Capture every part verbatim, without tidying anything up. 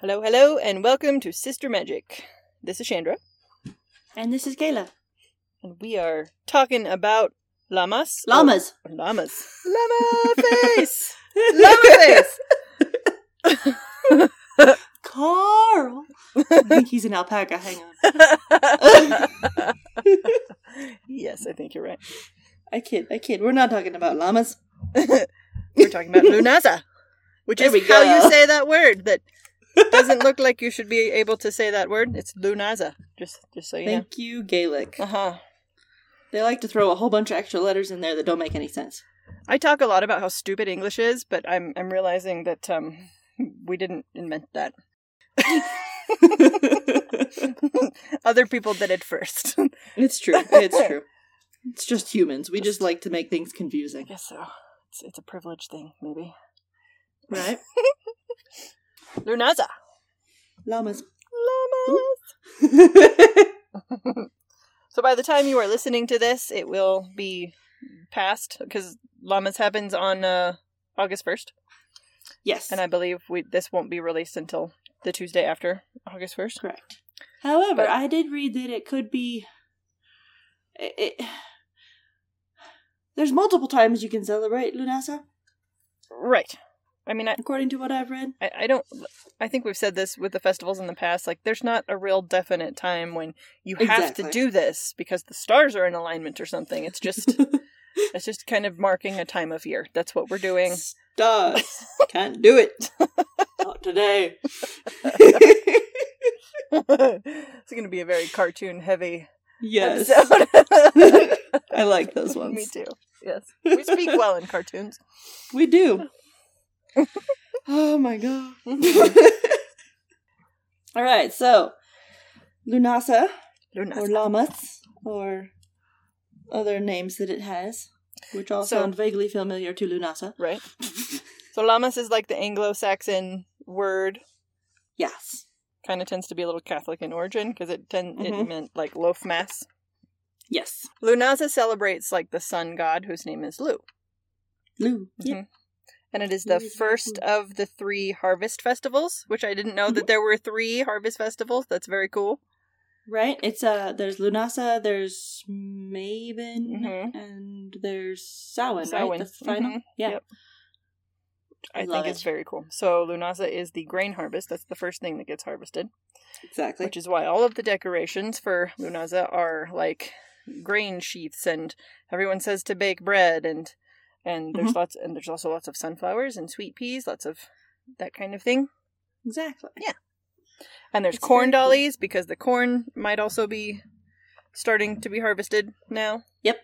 Hello, hello, and welcome to Sister Magic. This is Chandra. And this is Kayla. And we are talking about llamas. Llamas. Oh, llamas. Llama face! Llama face! Carl! I think he's an alpaca. Hang on. Yes, I think you're right. I kid, I kid. We're not talking about llamas. We're talking about Lunaza, which There is we how go. you say that word that doesn't look like you should be able to say that word. It's Lunaza, just just so you Thank you, Gaelic. know. Uh-huh. They like to throw a whole bunch of extra letters in there that don't make any sense. I talk a lot about how stupid English is, but I'm I'm realizing that um we didn't invent that. Other people did it first. It's true. It's true. It's just humans. We just like to make things I confusing. guess so. It's it's a privilege thing, maybe. Right? Lunaza. Llamas. Llamas. So by the time you are listening to this, it will be past, because Llamas happens on uh, August first. Yes. And I believe we this won't be released until the Tuesday after August first. Correct. However, But- I did read that it could be... It, it, there's multiple times you can celebrate Lunasa, Right. I mean, I, according to what I've read. I, I don't... I think we've said this with the festivals in the past. Like, there's not a real definite time when you have Exactly. to do this because the stars are in alignment or something. It's just... it's just kind of marking a time of year. That's what we're doing. Stars. Can't do it. Not today. It's going to be a very cartoon-heavy Yes. episode. I like those ones. Me too. Yes. We speak well in cartoons. We do. Oh my god. Alright, so Lunasa, Lunasa. or Llamas, or other names that it has, which all So- sound vaguely familiar to Lunasa. Right. So Llamas is like the Anglo-Saxon word. Yes. Kind of tends to be a little Catholic in origin because it ten- it Mhm. meant like loaf mass. Yes. Lunaza celebrates like the sun god whose name is Lu. Lu. Yep. Mhm. And it is the Lu is first Lu. of the three harvest festivals, which I didn't know that there were three harvest festivals. That's very cool. Right? It's uh there's Lunasa, there's Maven, Mhm. and there's Samhain, Samhain. right? The final. Mhm. Yeah. Yep. I Love think it's it. very cool. So Lunaza is the grain harvest. That's the first thing that gets harvested, Exactly. which is why all of the decorations for Lunaza are like grain sheaths, and everyone says to bake bread, and and there's Mhm. lots, and there's also lots of sunflowers and sweet peas, lots of that kind of thing. Exactly. Yeah. And there's It's corn very cool. dollies because the corn might also be starting to be harvested now. Yep.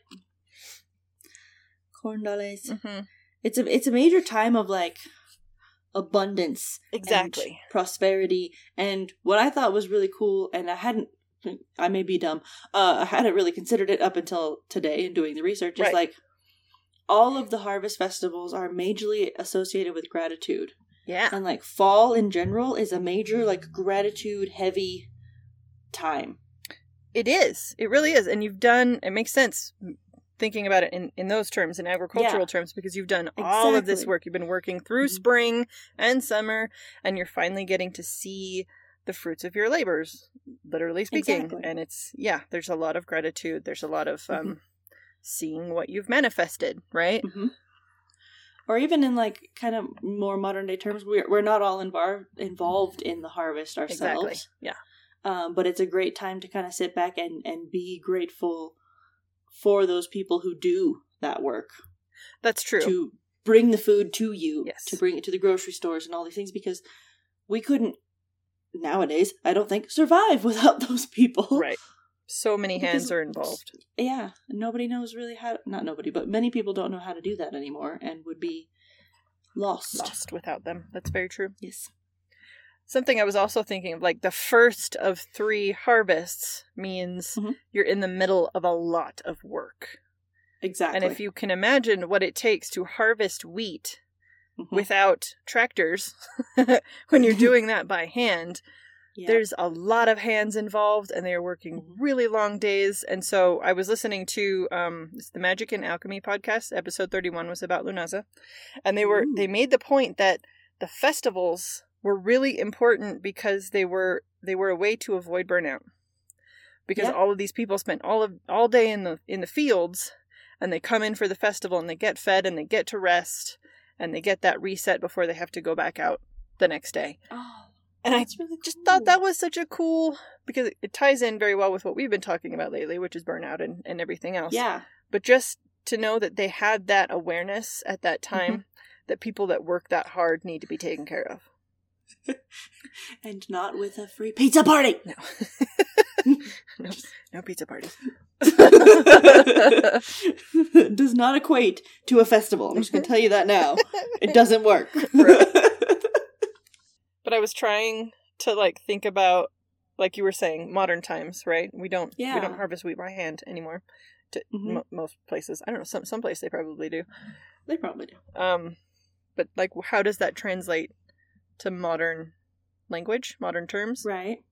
Corn dollies. Mm-hmm. It's a it's a major time of like abundance, Exactly. and prosperity, and what I thought was really cool, and I hadn't, I may be dumb, uh, I hadn't really considered it up until today in doing the research. Is Right. like all of the harvest festivals are majorly associated with gratitude, Yeah. and like fall in general is a major like gratitude heavy time. It is. It really is. And you've done, it makes sense thinking about it in, in those terms, in agricultural Yeah. terms, because you've done all of this Exactly. work. You've been working through Mhm. spring and summer, and you're finally getting to see the fruits of your labors, literally speaking. Exactly. And it's, yeah, there's a lot of gratitude. There's a lot of um, seeing what you've manifested, right? Mm-hmm. Or even in like kind of more modern day terms, we're we're not all invar- involved in the harvest ourselves. Exactly. Yeah. Um, but it's a great time to kind of sit back and, and be grateful for those people who do that work. That's true. To bring the food to you, Yes. to bring it to the grocery stores and all these things, because we couldn't, nowadays, I don't think, survive without those people. Right. So many hands Because- are involved. Yeah. Nobody knows really how, not nobody, but many people don't know how to do that anymore and would be lost. Lost without them. That's very true. Yes. Something I was also thinking of, like the first of three harvests means Mhm. you're in the middle of a lot of work. Exactly. And if you can imagine what it takes to harvest wheat Mhm. without tractors, when you're doing that by hand, Yeah. there's a lot of hands involved, and they are working Mhm. really long days. And so I was listening to um, it's the Magic and Alchemy podcast. Episode thirty-one was about Lunaza, and they were Ooh. they made the point that the festivals were really important because they were they were a way to avoid burnout. Because Yeah. all of these people spent all of all day in the in the fields, and they come in for the festival and they get fed and they get to rest and they get that reset before they have to go back out the next day. Oh, And I that's really just cool. thought that was such a cool, because it ties in very well with what we've been talking about lately, which is burnout and, and everything else. Yeah. But just to know that they had that awareness at that time, Mm-hmm. that people that work that hard need to be taken care of. And not with a free pizza party. No. no, no pizza parties. Does not equate to a festival. I'm just going to tell you that now. It doesn't work. Right. But I was trying to like think about, like you were saying, modern times, right? We don't Yeah. we don't harvest wheat by hand anymore. To Mhm. mo most places, I don't know. Some some place they probably do. They probably do. Um, but like, how does that translate to modern language, modern terms? Right.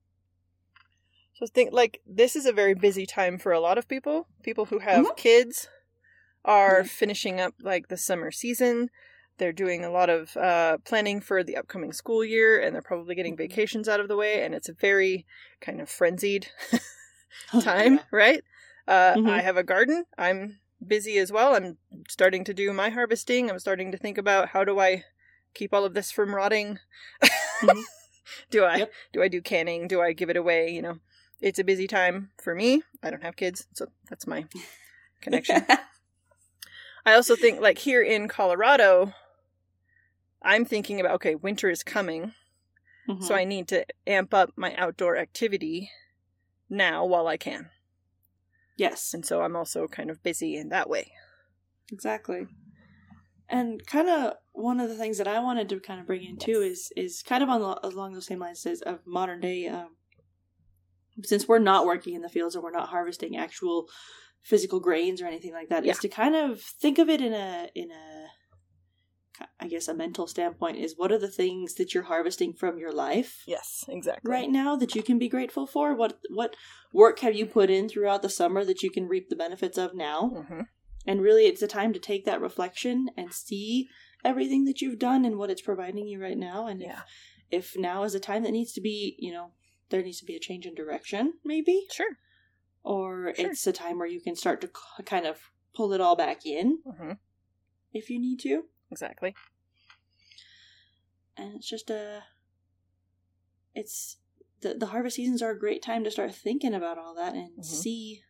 So think like this is a very busy time for a lot of people. People who have Mhm. kids are Yeah. finishing up like the summer season. They're doing a lot of uh, planning for the upcoming school year, and they're probably getting Mhm. vacations out of the way. And it's a very kind of frenzied time, Yeah. right? Uh, Mhm. I have a garden. I'm busy as well. I'm starting to do my harvesting. I'm starting to think about how do I keep all of this from rotting. Mhm. do I Yep. do I do canning? Do I give it away? You know, it's a busy time for me. I don't have kids, so that's my connection. I also think like here in Colorado, I'm thinking about, okay, winter is coming, Mhm. so I need to amp up my outdoor activity now while I can. Yes. And so I'm also kind of busy in that way. Exactly. And kind of one of the things that I wanted to kind of bring in too is is kind of on the, along those same lines as of modern day. Um, since we're not working in the fields and we're not harvesting actual physical grains or anything like that, Yeah. is to kind of think of it in a in a I guess a mental standpoint. Is what are the things that you're harvesting from your life Yes, exactly. right now that you can be grateful for? What what work have you put in throughout the summer that you can reap the benefits of now? Mm-hmm. And really, it's a time to take that reflection and see everything that you've done and what it's providing you right now. And Yeah. if, if now is a time that needs to be, you know, there needs to be a change in direction, maybe. Sure. Or Sure. it's a time where you can start to k- kind of pull it all back in Mm-hmm. if you need to. Exactly. And it's just a. It's. The, the harvest seasons are a great time to start thinking about all that and Mhm. see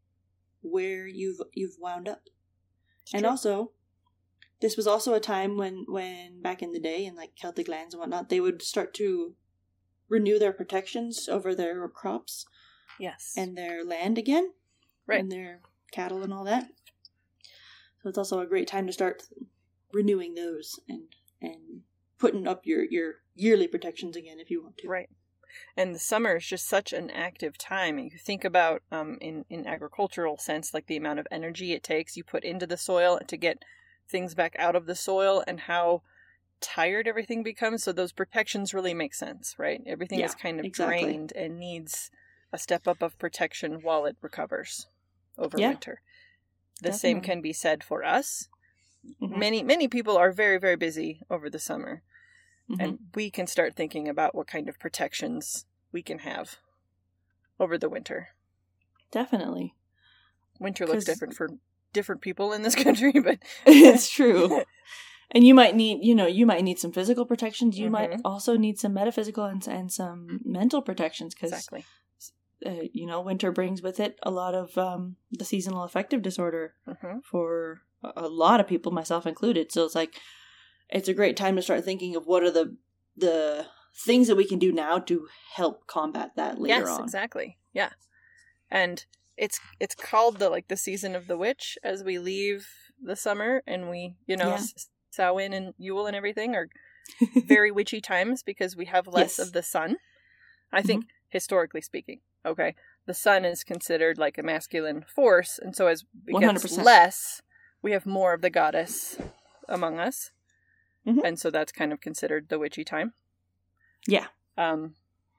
where you've you've wound up. It's And true. also, this was also a time when, when back in the day, in like Celtic lands and whatnot, they would start to renew their protections over their crops Yes. and their land again, Right. and their cattle and all that. So it's also a great time to start renewing those and and putting up your, your yearly protections again if you want to. Right. And the summer is just such an active time. You think about, um, in, in agricultural sense, like the amount of energy it takes you put into the soil to get things back out of the soil and how tired everything becomes. So those protections really make sense, right? Everything Yeah, is kind of exactly. drained and needs a step up of protection while it recovers over Yeah, winter. The same definitely. can be said for us. Mhm. Many, many people are very, very busy over the summer. Mhm. And we can start thinking about what kind of protections we can have over the winter. Definitely. Winter looks 'Cause- different for different people in this country, but It's true. And you might need, you know, you might need some physical protections. You might Mhm. also need some metaphysical and, and some mental protections because, exactly. uh, you know, winter brings with it a lot of um, the seasonal affective disorder hmm for a a lot of people, myself included. So it's like, it's a great time to start thinking of what are the the things that we can do now to help combat that later Yes, on. exactly. Yeah, and it's it's called the like the season of the witch as we leave the summer and we you know Yeah. S- Samhain and Yule and everything are very witchy times because we have less Yes. Mm-hmm. of the sun. I think historically speaking, okay, the sun is considered like a masculine force, and so as it one hundred gets percent. less, we have more of the goddess among us, Mhm. and so that's kind of considered the witchy time. Yeah. Um,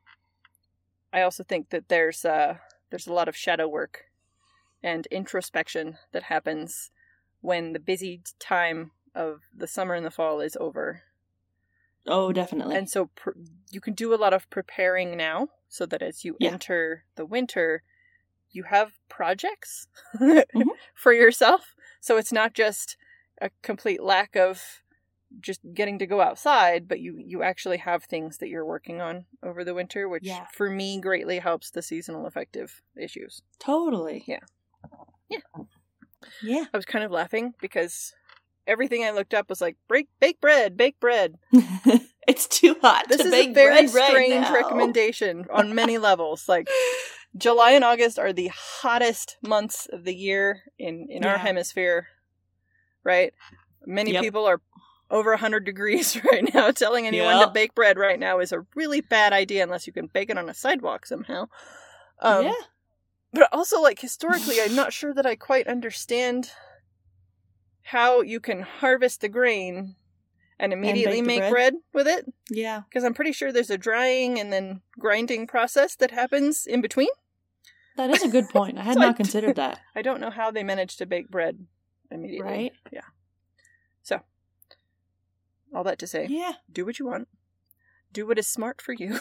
I also think that there's uh there's a lot of shadow work and introspection that happens when the busy time of the summer and the fall is over. Oh, definitely. And so pr- you can do a lot of preparing now so that as you Yeah. enter the winter, you have projects mm-hmm. for yourself. So it's not just a complete lack of just getting to go outside, but you, you actually have things that you're working on over the winter, which yeah. for me greatly helps the seasonal affective issues. Totally. Yeah. Yeah. Yeah. I was kind of laughing because everything I looked up was like, bake, bake bread, bake bread. It's too hot this to is bake a very bread strange right now. recommendation on many levels. Like, July and August are the hottest months of the year in, in yeah. our hemisphere, right? Many yep. people are over one hundred degrees right now. Telling anyone yep. to bake bread right now is a really bad idea unless you can bake it on a sidewalk somehow. Um, yeah. But also, like, historically, I'm not sure that I quite understand how you can harvest the grain and immediately and make bread. bread with it. Yeah. Because I'm pretty sure there's a drying and then grinding process that happens in between. That is a good point. I had so not I considered that. I don't know how they managed to bake bread immediately. Right? Yeah. So, all that to say, yeah. do what you want. Do what is smart for you.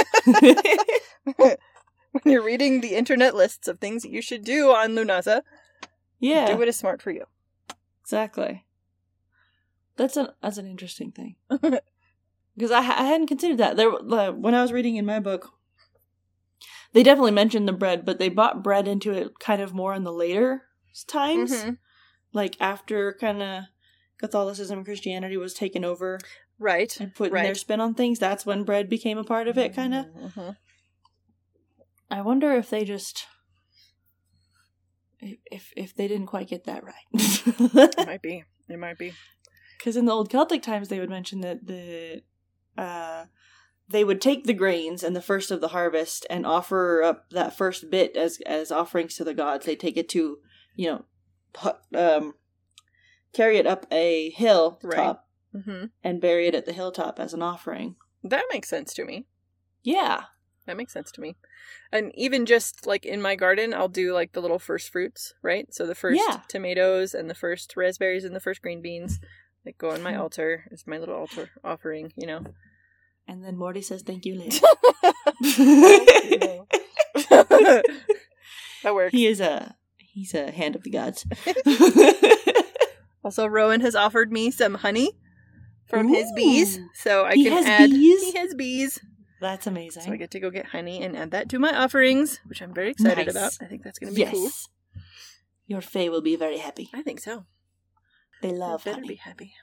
When you're reading the internet lists of things that you should do on Lughnasadh, yeah. do what is smart for you. Exactly. That's an that's an interesting thing. Because I, I hadn't considered that. There, uh, when I was reading in my book, they definitely mentioned the bread, but they brought bread into it kind of more in the later times. Mm-hmm. Like after kind of Catholicism and Christianity was taken over. Right. And putting right. their spin on things. That's when bread became a part of it, kind of. Mm-hmm. I wonder if they just... If if they didn't quite get that right. It might be. It might be. Because in the old Celtic times, they would mention that the... Uh, they would take the grains and the first of the harvest and offer up that first bit as as offerings to the gods. They take it to, you know, um, carry it up a hill right. top mm-hmm. and bury it at the hilltop as an offering. That makes sense to me. Yeah. That makes sense to me. And even just, like, in my garden, I'll do, like, the little first fruits, right? So the first yeah. tomatoes and the first raspberries and the first green beans, like, go on my altar as my little altar offering, you know? And then Morty says, thank you later. That works. He is a, he's a hand of the gods. Also, Rowan has offered me some honey from Ooh. his bees, so I he can has add... Bees? He has bees. That's amazing. So I get to go get honey and add that to my offerings, which I'm very excited nice. about. I think that's going to be yes. cool. Your fae will be very happy. I think so. They love they better honey. be happy.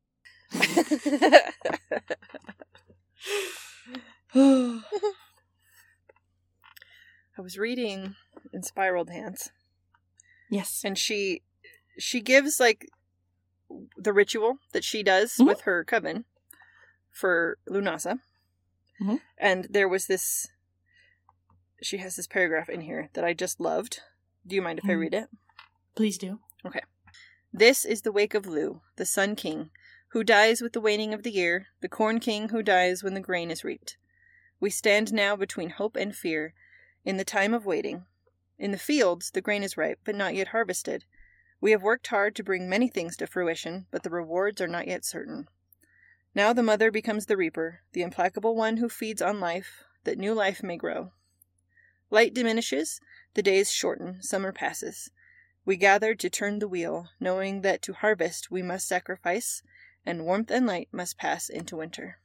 I was reading in Spiraled Hands. Yes. And she she gives, like, the ritual that she does mm-hmm. with her coven for Lughnasadh. Mm-hmm. And there was this... She has this paragraph in here that I just loved. Do you mind if mm. I read it? Please do. Okay. This is the wake of Lu, the Sun King, who dies with the waning of the year, the Corn King who dies when the grain is reaped. We stand now between hope and fear, in the time of waiting. In the fields, the grain is ripe, but not yet harvested. We have worked hard to bring many things to fruition, but the rewards are not yet certain. Now the mother becomes the reaper, the implacable one who feeds on life, that new life may grow. Light diminishes, the days shorten, summer passes. We gather to turn the wheel, knowing that to harvest we must sacrifice, and warmth and light must pass into winter.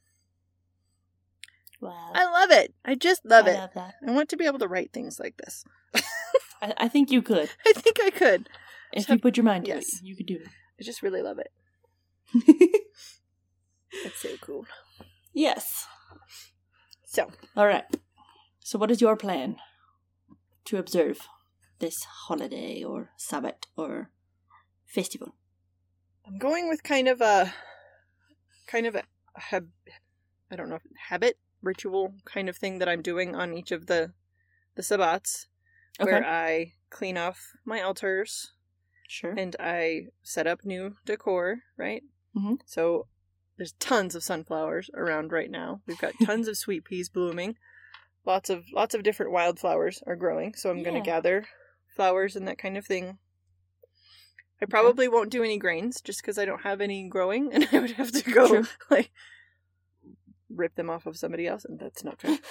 Wow. I love it. I just love I it. love that. I want to be able to write things like this. I, I think you could. I think I could. If So- you put your mind to yes. it, you could do I just really love it. it. It's so cool. Yes. So, All right. So what is your plan to observe this holiday or Sabbath or festival? I'm going with kind of a, kind of a, hab, I don't know, if habit, ritual kind of thing that I'm doing on each of the, the Sabbats, Okay. where I clean off my altars Sure. and I set up new decor, right? Mm-hmm. So there's tons of sunflowers around right now. We've got tons of sweet peas blooming. Lots of lots of different wildflowers are growing, so I'm Yeah. going to gather flowers and that kind of thing. I probably won't do any grains just because I don't have any growing, and I would have to go True. like rip them off of somebody else, and that's not fair.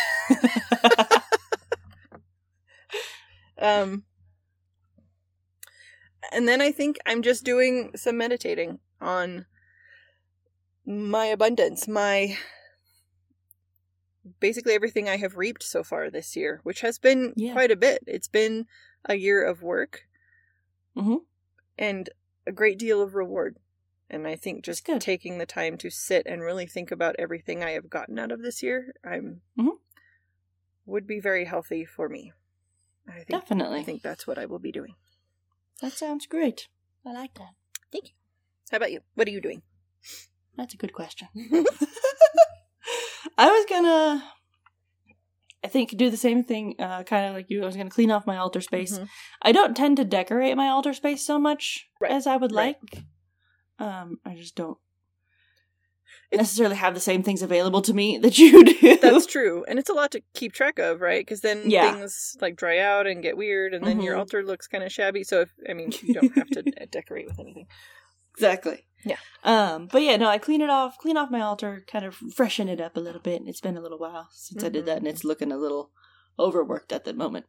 um, and then I think I'm just doing some meditating on my abundance, my basically everything I have reaped so far this year, which has been yeah. quite a bit. It's been a year of work mm-hmm. and a great deal of reward. And I think just taking the time to sit and really think about everything I have gotten out of this year, I'm mm-hmm. would be very healthy for me. I think, Definitely. I think that's what I will be doing. That sounds great. I like that. Thank you. How about you? What are you doing? That's a good question. I was gonna, I think, do the same thing, uh, kind of like you. I was gonna clean off my altar space. Mm-hmm. I don't tend to decorate my altar space so much right. as I would right. like. Um, I just don't necessarily have the same things available to me that you do. That's true. And it's a lot to keep track of, right? Because then yeah. things like dry out and get weird, and then mm-hmm. your altar looks kind of shabby. So, if, I mean, you don't have to decorate with anything. Exactly. Yeah. Um, but yeah, no, I clean it off, clean off my altar, kind of freshen it up a little bit. And it's been a little while since mm-hmm. I did that, and it's looking a little overworked at the moment.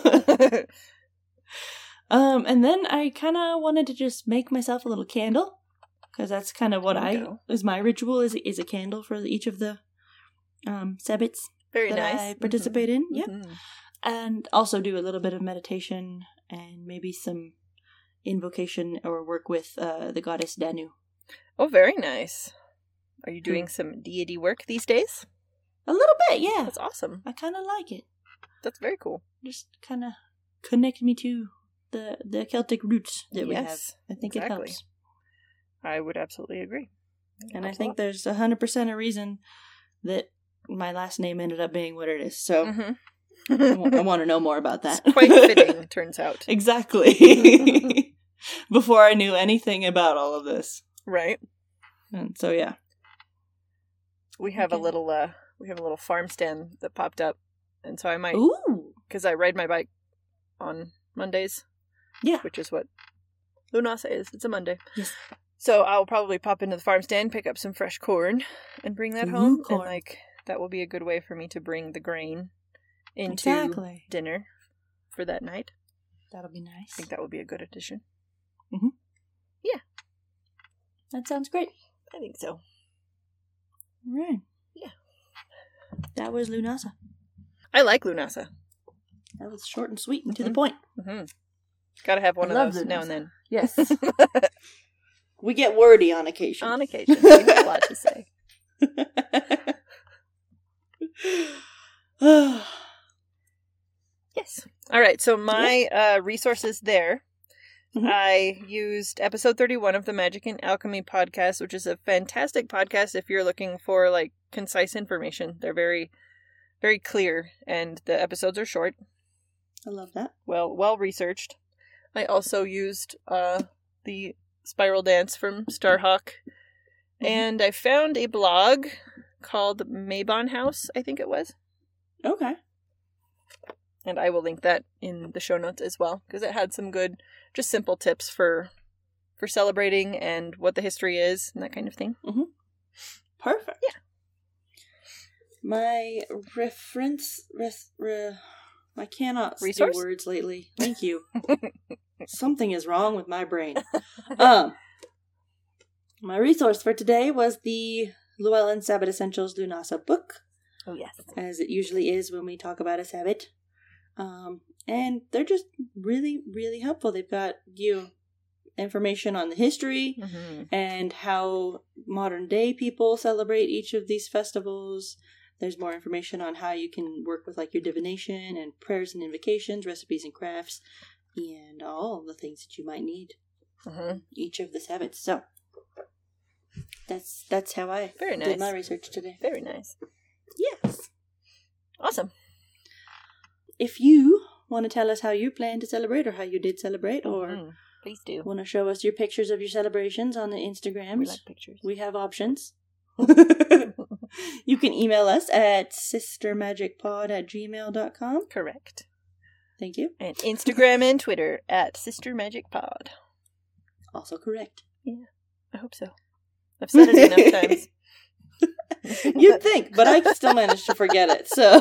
um, and then I kind of wanted to just make myself a little candle. Because that's kind of what I go. is my ritual is is a candle for each of the um, sabbats Very that nice. I participate mm-hmm. in. Yep, mm-hmm. and also do a little bit of meditation and maybe some invocation or work with uh, the goddess Danu. Oh, very nice. Are you doing mm. some deity work these days? A little bit, yeah. That's awesome. I kind of like it. That's very cool. Just kind of connect me to the the Celtic roots that yes, we have. I think exactly. it helps. I would absolutely agree. And I think there's one hundred percent a reason that my last name ended up being what it is. So mm-hmm. I, w- I want to know more about that. It's quite fitting, it turns out. Exactly. Before I knew anything about all of this. Right. And so, yeah. We have okay. a little, uh, we have a little farm stand that popped up. And so I might, ooh, because I ride my bike on Mondays. Yeah. Which is what Lunasa is. It's a Monday. Yes. So I'll probably pop into the farm stand, pick up some fresh corn, and bring that home. Corn. And like that will be a good way for me to bring the grain into exactly. dinner for that night. That'll be nice. I think that would be a good addition. Mm-hmm. Yeah. That sounds great. I think so. Right. Yeah. That was Lunasa. I like Lunasa. That was short and sweet and mm-hmm. to the point. Mm-hmm. Gotta have one I of those Lunasa. now and then. Yes. We get wordy on occasion. On occasion. We have a lot to say. Yes. All right. So my yeah. uh, resources there. Mm-hmm. I used episode thirty-one of the Magic and Alchemy podcast, which is a fantastic podcast if you're looking for like concise information. They're very, very clear, and the episodes are short. I love that. Well, well researched. I also used uh, the Spiral Dance from Starhawk, mm-hmm. and I found a blog called Mabon House, I think it was. Okay. And I will link that in the show notes as well, because it had some good, just simple tips for for celebrating and what the history is and that kind of thing. Mm-hmm. Perfect. Yeah. My reference, res, re, I cannot Resource? say words lately. Thank you. Something is wrong with my brain. um, my resource for today was the Llewellyn Sabbath Essentials Lunasa book. Oh, yes. As it usually is when we talk about a Sabbath. Um, and they're just really, really helpful. They've got you information on the history mm-hmm. and how modern day people celebrate each of these festivals. There's more information on how you can work with like your divination and prayers and invocations, recipes and crafts, and all the things that you might need mm-hmm. each of the Sabbaths. So that's that's how I Very nice. did my research today. Very nice. Yes. Awesome. If you want to tell us how you plan to celebrate or how you did celebrate, or mm-hmm. please do. Want to show us your pictures of your celebrations on the Instagrams, we like pictures. We have options. You can email us at sistermagicpod at gmail dot com. Correct. Thank you. And Instagram and Twitter at sistermagicpod. Also correct. Yeah, I hope so. I've said it enough times. You'd think, but I still managed to forget it, so...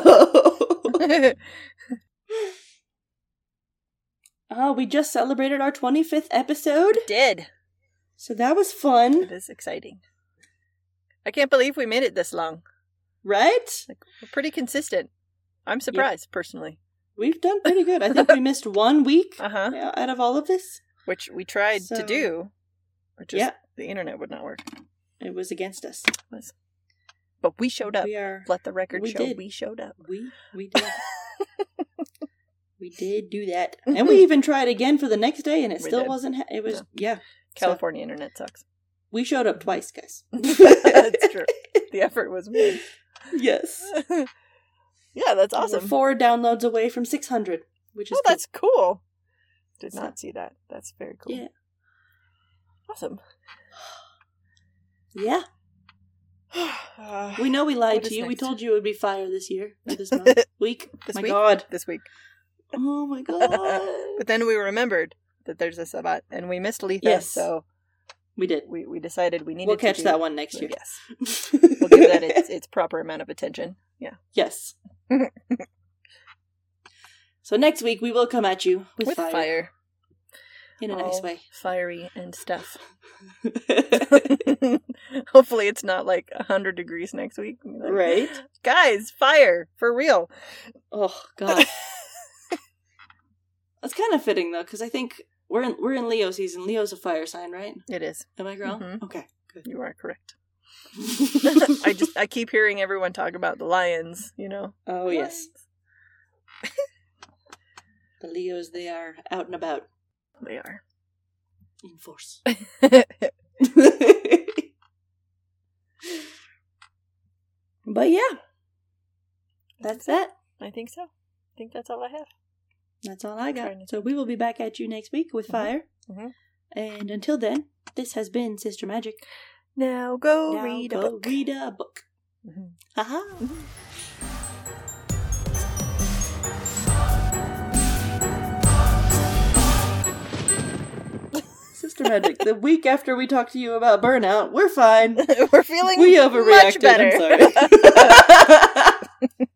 Oh, we just celebrated our twenty-fifth episode. Did. So that was fun. It is exciting. I can't believe we made it this long. Right? Like, we're pretty consistent. I'm surprised, yep. personally. We've done pretty good. I think we missed one week uh-huh. out of all of this. Which we tried so, to do. Or just yeah. the internet would not work. It was against us. It was. But we showed up. We are, Let the record we show did. we showed up. We we did. We did do that. And we even tried again for the next day, and it we still did. wasn't... Ha- it was... No. Yeah. California so, internet sucks. We showed up twice, guys. That's true. The effort was made. Yes. Yeah, that's awesome. We're four downloads away from six hundred, which is Oh, cool. that's cool. Did so, not see that. That's very cool. Yeah. Awesome. Yeah. Uh, we know we lied to you. Next? We told you it would be fire this year. Or this month. Week. This my week? God. This week. Oh my God. But then we remembered that there's a Sabbat, and we missed Letha, yes. so... We did. We we decided we needed we'll catch to do, that one next year. Yes. We'll give that its, its proper amount of attention. Yeah. Yes. So next week we will come at you with, with fire. fire. In a All nice way. Fiery and stuff. Hopefully it's not like one hundred degrees next week. Like, right. Guys, fire. For real. Oh, God. That's kind of fitting, though, because I think we're in, we're in Leo season. Leo's a fire sign, right? It is. Am I wrong? Mm-hmm. Okay, good. You are correct. I just I keep hearing everyone talk about the lions, you know. Oh, yes. The Leos, they are out and about. They are. In force. But yeah. That's that. I think so. I think that's all I have. That's all I got. So we will be back at you next week with mm-hmm. fire. Mm-hmm. And until then, this has been Sister Magic. Now go now read go a book. read a book. Mm-hmm. Ha-ha. Mm-hmm. Sister Magic, the week after we talked to you about burnout, we're fine. We're feeling we overreacted. much better. I'm sorry.